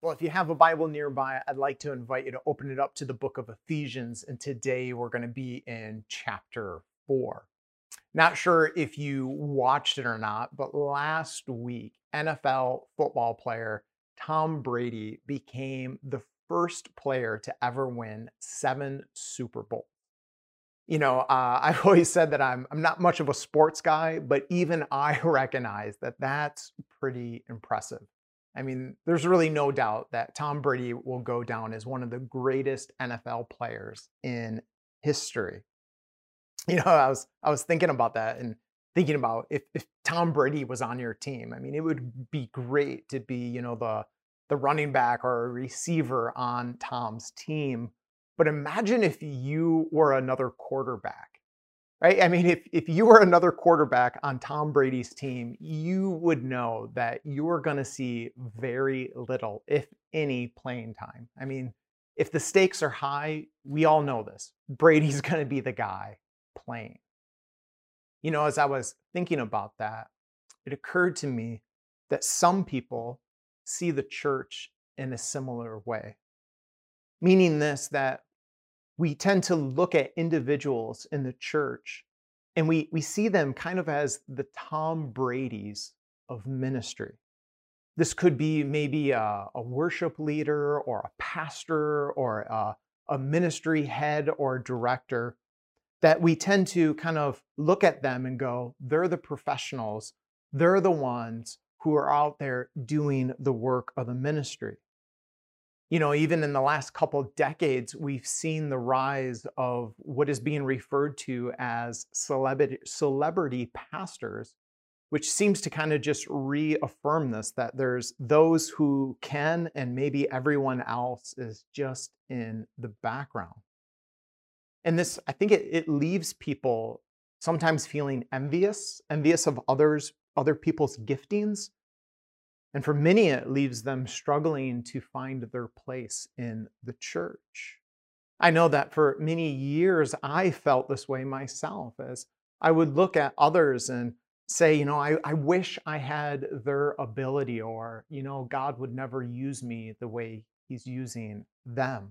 Well, if you have a Bible nearby, I'd like to invite you to open it up to the book of Ephesians. And today we're going to be in chapter 4. Not sure if you watched it or not, but last week, NFL football player Tom Brady became the first player to ever win 7 Super Bowls. I've always said that I'm not much of a sports guy, but even I recognize that that's pretty impressive. I mean, there's really no doubt that Tom Brady will go down as one of the greatest NFL players in history. I was thinking about that and thinking about if Tom Brady was on your team. I mean, it would be great to be, the running back or a receiver on Tom's team. But imagine if you were another quarterback, right? I mean, if you were another quarterback on Tom Brady's team, you would know that you are going to see very little, if any, playing time. I mean, if the stakes are high, we all know this. Brady's going to be the guy playing. As I was thinking about that, it occurred to me that some people see the church in a similar way, meaning this, that we tend to look at individuals in the church and we see them kind of as the Tom Brady's of ministry. This could be maybe a worship leader or a pastor or a ministry head or director, that we tend to kind of look at them and go, they're the professionals. They're the ones who are out there doing the work of the ministry. Even in the last couple of decades, we've seen the rise of what is being referred to as celebrity pastors, which seems to kind of just reaffirm this, that there's those who can, and maybe everyone else is just in the background. And this, I think it leaves people sometimes feeling envious of other people's giftings. And for many, it leaves them struggling to find their place in the church. I know that for many years, I felt this way myself, as I would look at others and say, I wish I had their ability, or, God would never use me the way he's using them.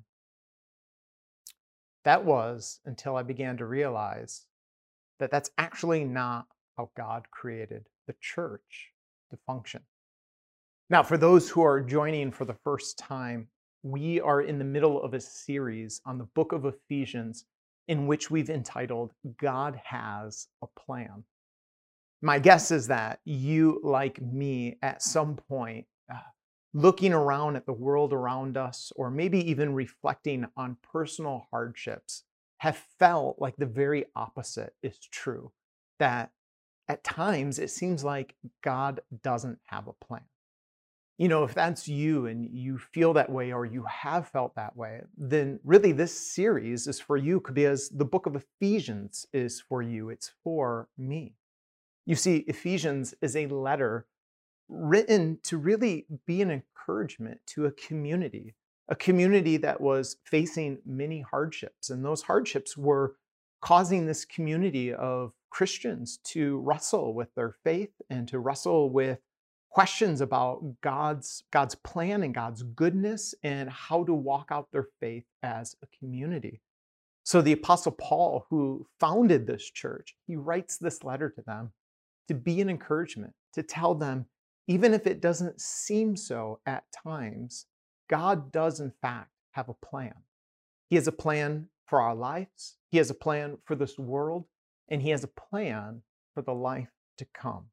That was until I began to realize that that's actually not how God created the church to function. Now, for those who are joining for the first time, we are in the middle of a series on the book of Ephesians in which we've entitled God Has a Plan. My guess is that you, like me, at some point, looking around at the world around us, or maybe even reflecting on personal hardships, have felt like the very opposite is true. That at times it seems like God doesn't have a plan. If that's you and you feel that way, or you have felt that way, then really this series is for you, because the book of Ephesians is for you. It's for me. You see, Ephesians is a letter written to really be an encouragement to a community that was facing many hardships. And those hardships were causing this community of Christians to wrestle with their faith and to wrestle with questions about God's plan and God's goodness and how to walk out their faith as a community. So the Apostle Paul, who founded this church, he writes this letter to them to be an encouragement, to tell them, even if it doesn't seem so at times, God does in fact have a plan. He has a plan for our lives, he has a plan for this world, and he has a plan for the life to come.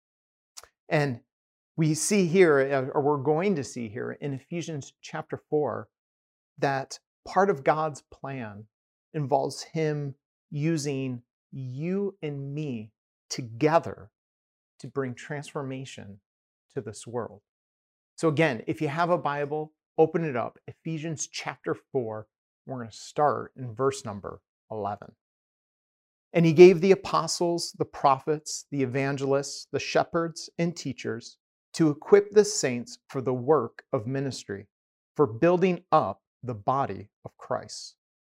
And we see here, or we're going to see here in Ephesians chapter 4, that part of God's plan involves him using you and me together to bring transformation to this world. So again, if you have a Bible, open it up, Ephesians chapter 4. We're going to start in verse number 11. And he gave the apostles, the prophets, the evangelists, the shepherds, and teachers to equip the saints for the work of ministry, for building up the body of Christ.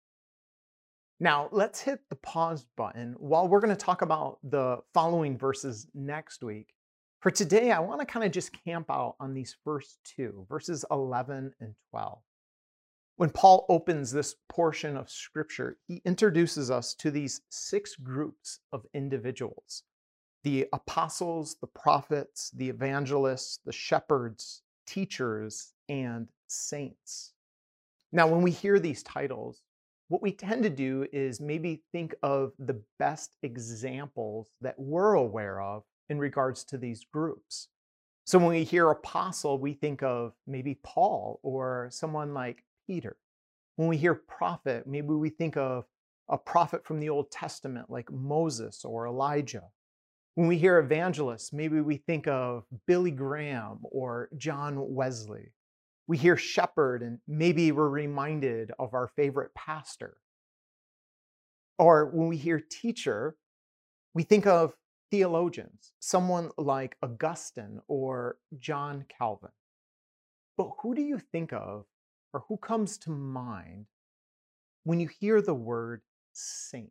Now, let's hit the pause button while we're going to talk about the following verses next week, For today, I want to kind of just camp out on these first two, verses 11 and 12. When Paul opens this portion of scripture, he introduces us to these six groups of individuals: the apostles, the prophets, the evangelists, the shepherds, teachers, and saints. Now, when we hear these titles, what we tend to do is maybe think of the best examples that we're aware of in regards to these groups. So when we hear apostle, we think of maybe Paul or someone like Peter. When we hear prophet, maybe we think of a prophet from the Old Testament like Moses or Elijah. When we hear evangelist, maybe we think of Billy Graham or John Wesley. We hear shepherd, and maybe we're reminded of our favorite pastor. Or when we hear teacher, we think of theologians, someone like Augustine or John Calvin. But who do you think of, or who comes to mind when you hear the word saint?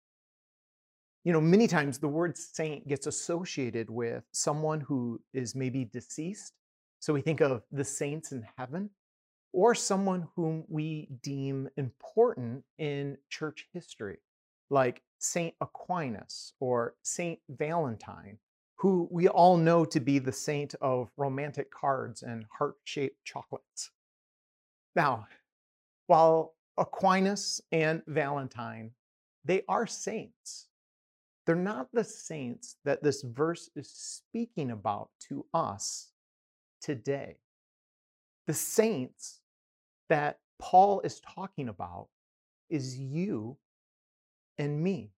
You know, many times the word saint gets associated with someone who is maybe deceased. So we think of the saints in heaven, or someone whom we deem important in church history, like Saint Aquinas or Saint Valentine, who we all know to be the saint of romantic cards and heart-shaped chocolates. Now, while Aquinas and Valentine, they are saints, they're not the saints that this verse is speaking about to us today. The saints that Paul is talking about is you and me.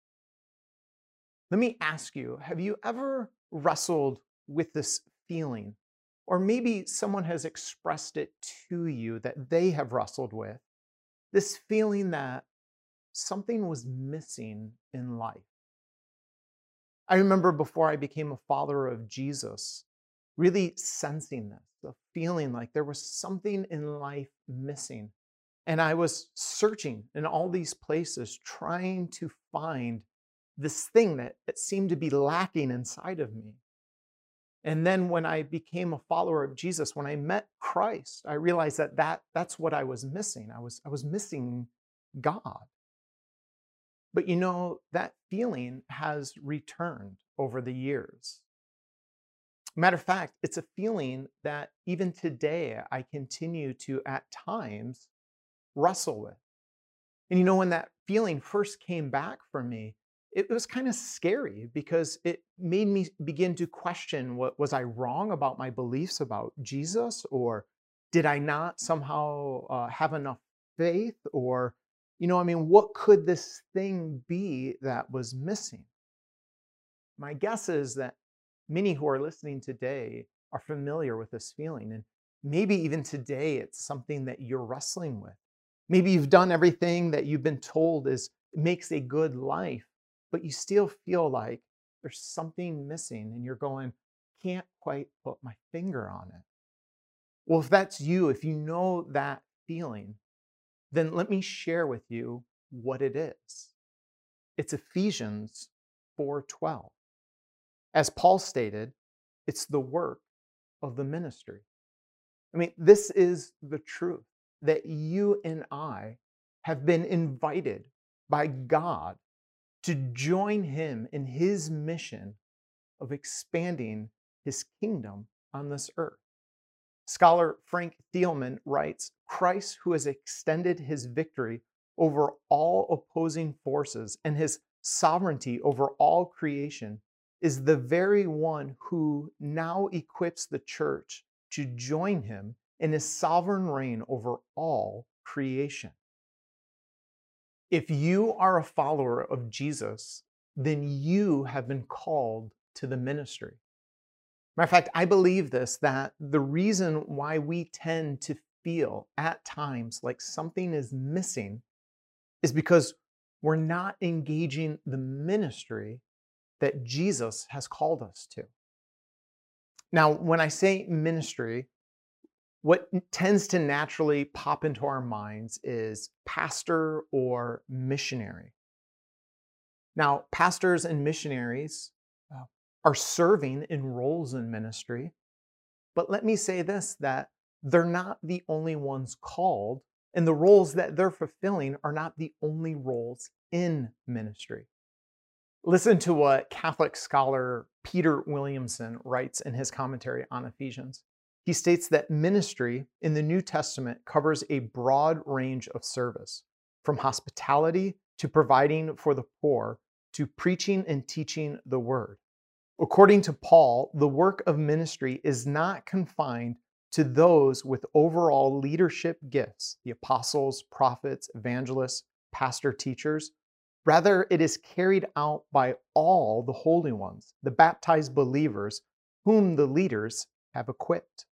Let me ask you, have you ever wrestled with this feeling? Or maybe someone has expressed it to you that they have wrestled with, this feeling that something was missing in life. I remember before I became a follower of Jesus, really sensing this, the feeling like there was something in life missing. And I was searching in all these places, trying to find this thing that seemed to be lacking inside of me. And then when I became a follower of Jesus, when I met Christ, I realized that's what I was missing. I was missing God. But you know, that feeling has returned over the years. Matter of fact, it's a feeling that even today I continue to at times wrestle with. And you know, when that feeling first came back for me, it was kind of scary because it made me begin to question, what was I wrong about my beliefs about Jesus? Or did I not somehow have enough faith? Or, you know, I mean, what could this thing be that was missing? My guess is that many who are listening today are familiar with this feeling. And maybe even today, it's something that you're wrestling with. Maybe you've done everything that you've been told makes a good life, but you still feel like there's something missing and you're going, can't quite put my finger on it. Well, if that's you, if you know that feeling, then let me share with you what it is. It's Ephesians 4:12. As Paul stated, it's the work of the ministry. I mean, this is the truth, that you and I have been invited by God to join him in his mission of expanding his kingdom on this earth. Scholar Frank Thielman writes, Christ, who has extended his victory over all opposing forces and his sovereignty over all creation, is the very one who now equips the church to join him in his sovereign reign over all creation. If you are a follower of Jesus, then you have been called to the ministry. Matter of fact, I believe this, that the reason why we tend to feel at times like something is missing is because we're not engaging the ministry that Jesus has called us to. Now, when I say ministry, what tends to naturally pop into our minds is pastor or missionary. Now, pastors and missionaries are serving in roles in ministry. But let me say this, that they're not the only ones called, and the roles that they're fulfilling are not the only roles in ministry. Listen to what Catholic scholar Peter Williamson writes in his commentary on Ephesians. He states that ministry in the New Testament covers a broad range of service, from hospitality to providing for the poor to preaching and teaching the word. According to Paul, the work of ministry is not confined to those with overall leadership gifts, the apostles, prophets, evangelists, pastor, teachers. Rather, it is carried out by all the holy ones, the baptized believers, whom the leaders have equipped.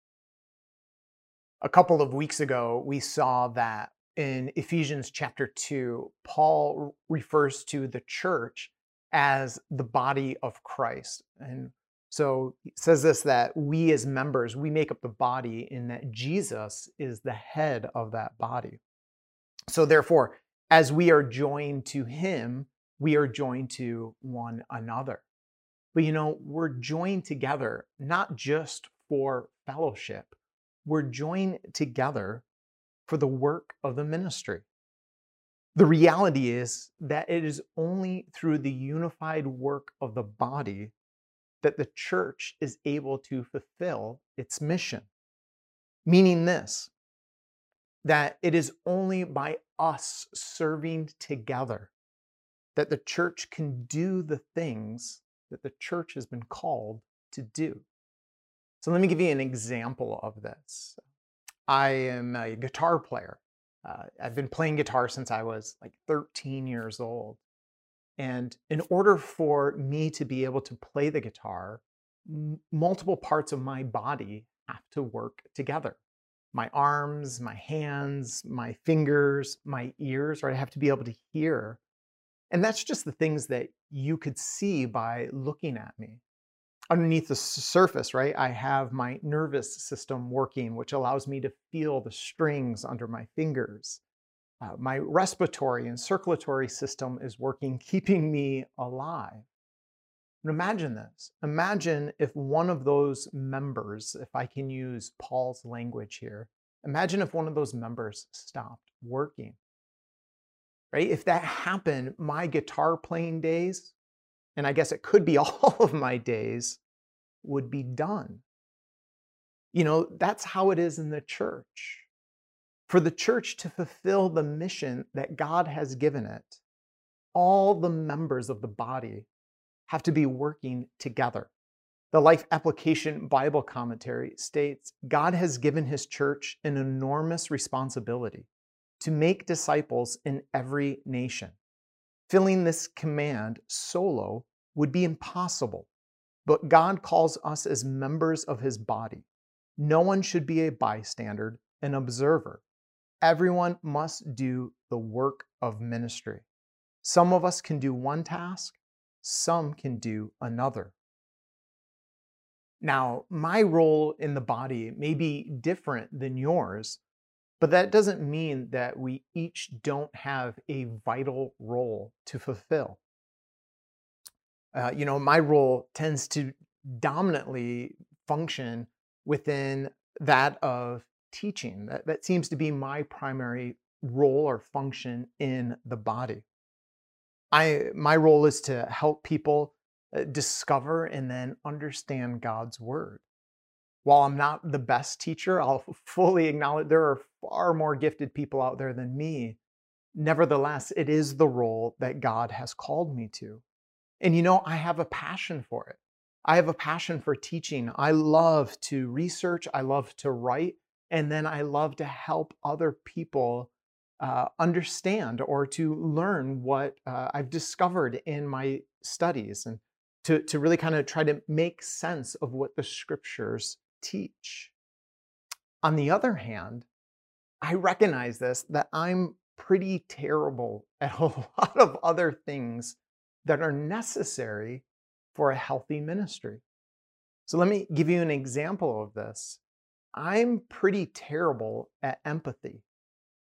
A couple of weeks ago, we saw that in Ephesians chapter 2, Paul refers to the church as the body of Christ. And so he says this, that we as members, we make up the body, and that Jesus is the head of that body. So therefore, as we are joined to him, we are joined to one another. But we're joined together not just for fellowship, we're joined together for the work of the ministry. The reality is that it is only through the unified work of the body that the church is able to fulfill its mission. Meaning this, that it is only by us serving together that the church can do the things that the church has been called to do. So let me give you an example of this. I am a guitar player. I've been playing guitar since I was like 13 years old. And in order for me to be able to play the guitar, multiple parts of my body have to work together. My arms, my hands, my fingers, my ears, right? I have to be able to hear. And that's just the things that you could see by looking at me. Underneath the surface, right, I have my nervous system working, which allows me to feel the strings under my fingers. My respiratory and circulatory system is working, keeping me alive. And imagine this. Imagine if one of those members, if I can use Paul's language here, imagine if one of those members stopped working, right? If that happened, my guitar playing days, and I guess it could be all of my days, would be done. That's how it is in the church. For the church to fulfill the mission that God has given it, all the members of the body have to be working together. The Life Application Bible Commentary states, God has given his church an enormous responsibility to make disciples in every nation. Filling this command solo would be impossible, but God calls us as members of his body. No one should be a bystander, an observer. Everyone must do the work of ministry. Some of us can do one task, some can do another. Now, my role in the body may be different than yours, but that doesn't mean that we each don't have a vital role to fulfill. My role tends to dominantly function within that of teaching. That seems to be my primary role or function in the body. My role is to help people discover and then understand God's word. While I'm not the best teacher, I'll fully acknowledge there are far more gifted people out there than me. Nevertheless, it is the role that God has called me to. And I have a passion for it. I have a passion for teaching. I love to research, I love to write, and then I love to help other people understand or to learn what I've discovered in my studies, and to really kind of try to make sense of what the scriptures teach. On the other hand, I recognize this, that I'm pretty terrible at a lot of other things that are necessary for a healthy ministry. So let me give you an example of this. I'm pretty terrible at empathy.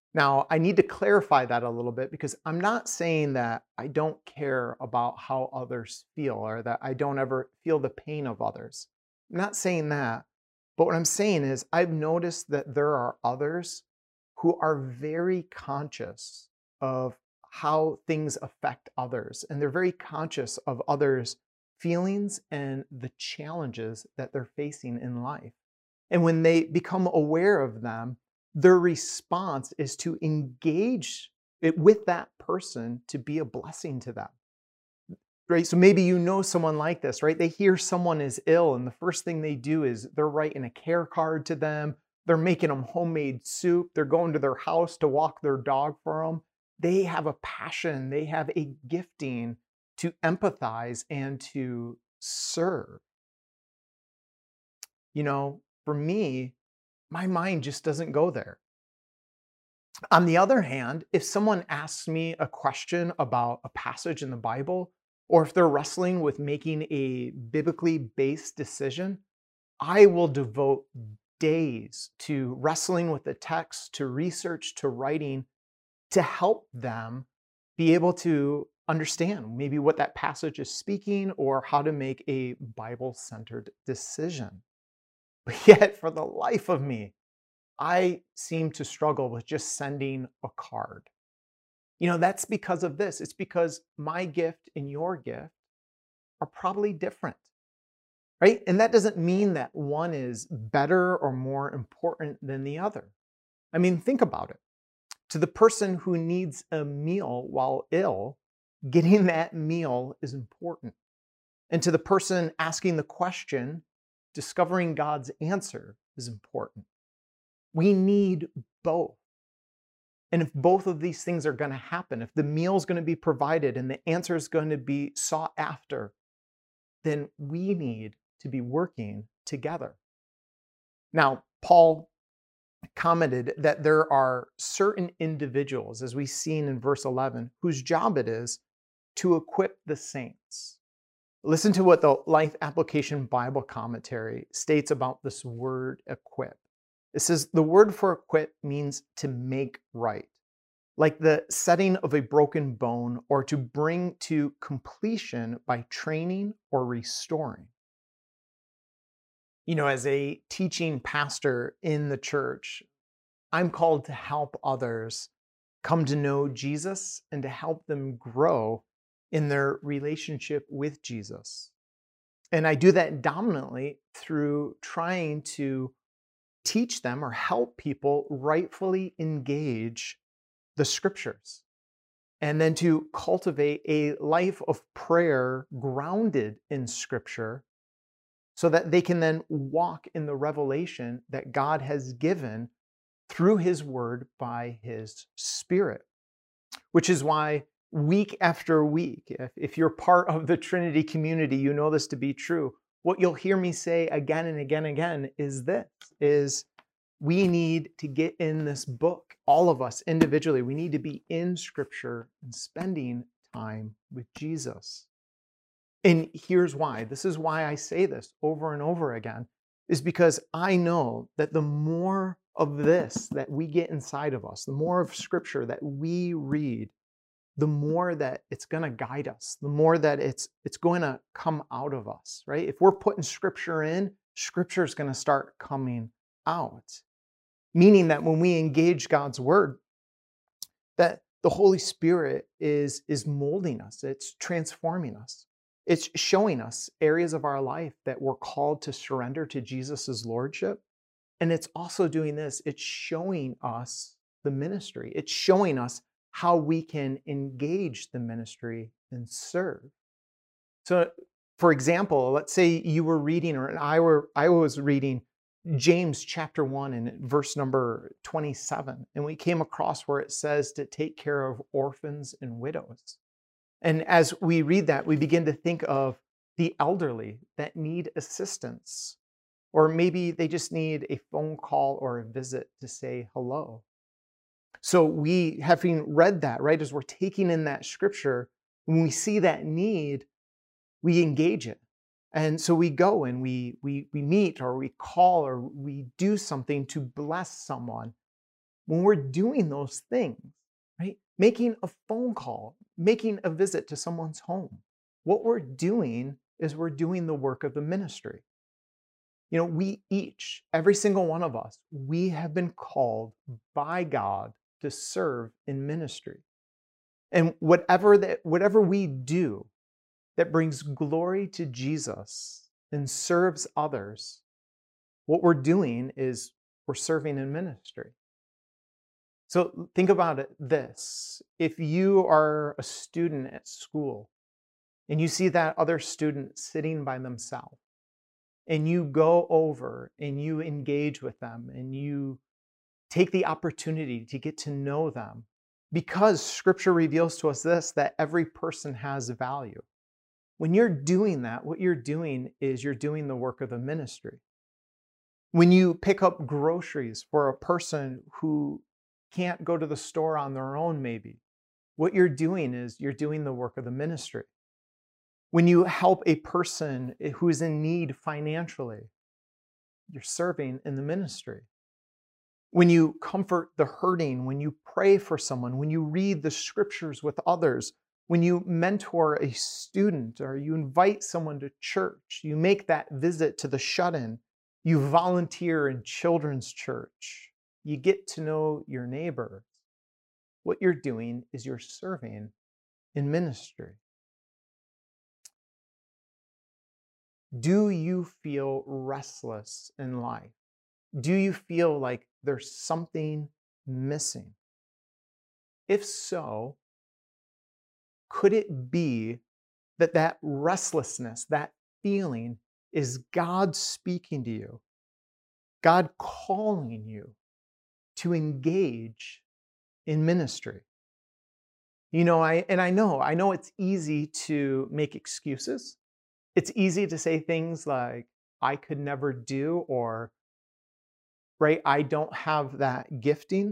Now, I need to clarify that a little bit because I'm not saying that I don't care about how others feel or that I don't ever feel the pain of others. I'm not saying that. But what I'm saying is, I've noticed that there are others who are very conscious of how things affect others, and they're very conscious of others' feelings and the challenges that they're facing in life. And when they become aware of them, their response is to engage it with that person to be a blessing to them. Right? So maybe you know someone like this, right? They hear someone is ill, and the first thing they do is they're writing a care card to them. They're making them homemade soup. They're going to their house to walk their dog for them. They have a passion, they have a gifting to empathize and to serve. For me, my mind just doesn't go there. On the other hand, if someone asks me a question about a passage in the Bible, or if they're wrestling with making a biblically based decision, I will devote days to wrestling with the text, to research, to writing, to help them be able to understand maybe what that passage is speaking or how to make a Bible centered decision. But yet, for the life of me, I seem to struggle with just sending a card. That's because of this. It's because my gift and your gift are probably different, right? And that doesn't mean that one is better or more important than the other. I mean, think about it. To the person who needs a meal while ill, getting that meal is important. And to the person asking the question, discovering God's answer is important. We need both. And if both of these things are going to happen, if the meal is going to be provided and the answer is going to be sought after, then we need to be working together. Now, Paul commented that there are certain individuals, as we've seen in verse 11, whose job it is to equip the saints. Listen to what the Life Application Bible Commentary states about this word equip. It says, the word for equip means to make right, like the setting of a broken bone or to bring to completion by training or restoring. As a teaching pastor in the church, I'm called to help others come to know Jesus and to help them grow in their relationship with Jesus. And I do that dominantly through trying to teach them or help people rightfully engage the scriptures, and then to cultivate a life of prayer grounded in scripture so that they can then walk in the revelation that God has given through his word by his spirit. Which is why week after week, if you're part of the Trinity community, you know this to be true. What you'll hear me say again and again and again is this, is we need to get in this book, all of us individually. We need to be in scripture and spending time with Jesus. And here's why. This is why I say this over and over again, is because I know that the more of this that we get inside of us, the more of scripture that we read, the more that it's going to guide us, the more that it's going to come out of us, right? If we're putting scripture in, scripture is going to start coming out. Meaning that when we engage God's word, that the Holy Spirit is molding us, it's transforming us. It's showing us areas of our life that we're called to surrender to Jesus' lordship. And it's also doing this, it's showing us the ministry. It's showing us how we can engage the ministry and serve. So, for example, let's say you were reading, or I was reading James chapter 1 and verse number 27, and we came across where it says to take care of orphans and widows. And as we read that, we begin to think of the elderly that need assistance, or maybe they just need a phone call or a visit to say hello. So we, having read that, right, as we're taking in that scripture, when we see that need, we engage it. And so we go and we meet or we call or we do something to bless someone. when we're doing those things, right? Making a phone call, making a visit to someone's home, what we're doing is we're doing the work of the ministry. We each, every single one of us, we have been called by God to serve in ministry. And whatever we do that brings glory to Jesus and serves others, what we're doing is we're serving in ministry. So think about this. If you are a student at school and you see that other student sitting by themselves, and you go over and you engage with them and you take the opportunity to get to know them, because Scripture reveals to us this, that every person has value. When you're doing that, what you're doing is you're doing the work of the ministry. When you pick up groceries for a person who can't go to the store on their own, maybe, what you're doing is you're doing the work of the ministry. When you help a person who is in need financially, you're serving in the ministry. When you comfort the hurting, when you pray for someone, when you read the scriptures with others, when you mentor a student or you invite someone to church, you make that visit to the shut-in, you volunteer in children's church, you get to know your neighbors. What you're doing is you're serving in ministry. Do you feel restless in life? Do you feel like there's something missing? If so, could it be that restlessness, that feeling is God speaking to you, God calling you to engage in ministry? I know it's easy to make excuses. It's easy to say things like, I could never do, or, right, I don't have that gifting.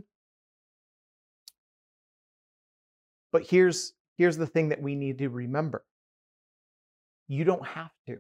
But here's the thing that we need to remember. You don't have to.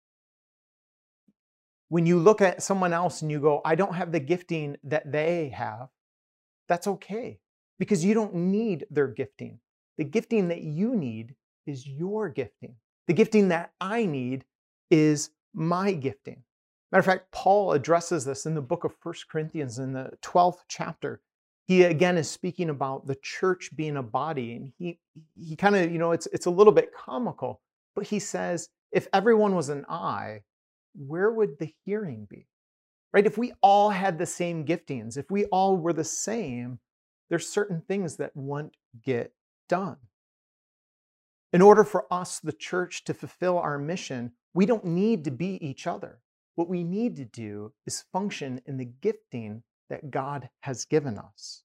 When you look at someone else and you go, I don't have the gifting that they have, that's okay, because you don't need their gifting. The gifting that you need is your gifting. The gifting that I need is my gifting. Matter of fact, Paul addresses this in the book of 1 Corinthians in the 12th chapter. He again is speaking about the church being a body, and he kind of, it's a little bit comical, but he says, if everyone was an eye, where would the hearing be? Right? If we all had the same giftings, if we all were the same, there's certain things that won't get done. In order for us, the church, to fulfill our mission, we don't need to be each other. What we need to do is function in the gifting that God has given us.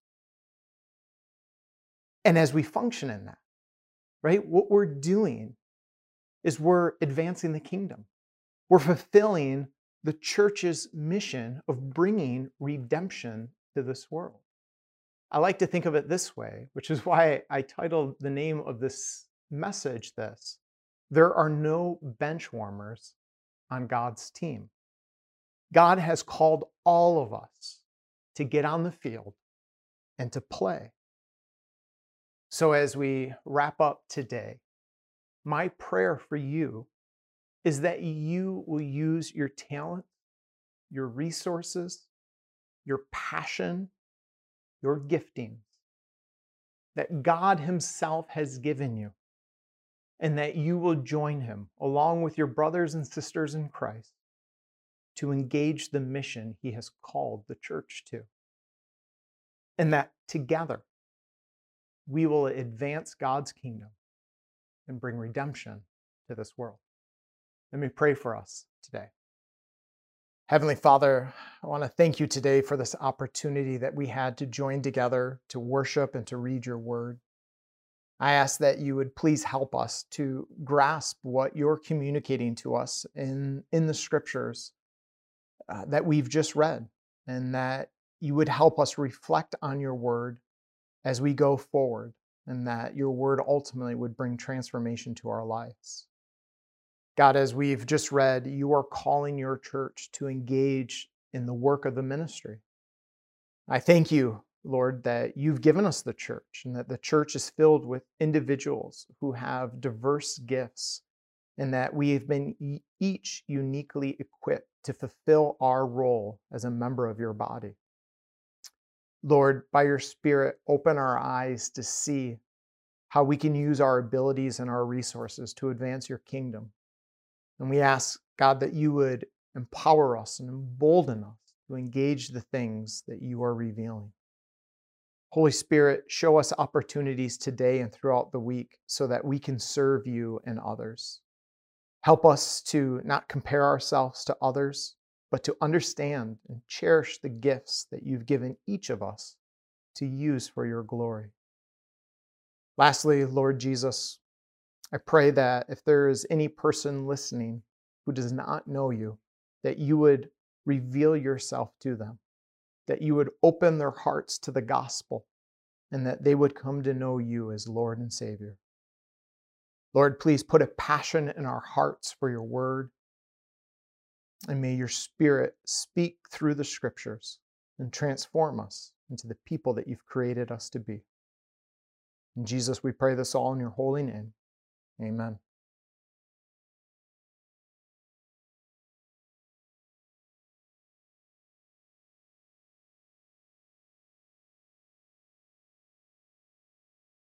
And as we function in that, right, what we're doing is we're advancing the kingdom. We're fulfilling the church's mission of bringing redemption to this world. I like to think of it this way, which is why I titled the name of this message this: there are no bench warmers on God's team. God has called all of us to get on the field and to play. So as we wrap up today, my prayer for you is that you will use your talent, your resources, your passion, your giftings that God Himself has given you, and that you will join Him along with your brothers and sisters in Christ to engage the mission He has called the church to. And that together we will advance God's kingdom and bring redemption to this world. Let me pray for us today. Heavenly Father, I want to thank you today for this opportunity that we had to join together to worship and to read your word. I ask that you would please help us to grasp what you're communicating to us in the scriptures that we've just read, and that you would help us reflect on your word as we go forward, and that your word ultimately would bring transformation to our lives. God, as we've just read, you are calling your church to engage in the work of the ministry. I thank you, Lord, that you've given us the church and that the church is filled with individuals who have diverse gifts and that we have been each uniquely equipped to fulfill our role as a member of your body. Lord, by your Spirit, open our eyes to see how we can use our abilities and our resources to advance your kingdom. And we ask, God, that you would empower us and embolden us to engage the things that you are revealing. Holy Spirit, show us opportunities today and throughout the week so that we can serve you and others. Help us to not compare ourselves to others, but to understand and cherish the gifts that you've given each of us to use for your glory. Lastly, Lord Jesus, I pray that if there is any person listening who does not know you, that you would reveal yourself to them, that you would open their hearts to the gospel, and that they would come to know you as Lord and Savior. Lord, please put a passion in our hearts for your word, and may your Spirit speak through the scriptures and transform us into the people that you've created us to be. In Jesus, we pray this all in your holy name. Amen.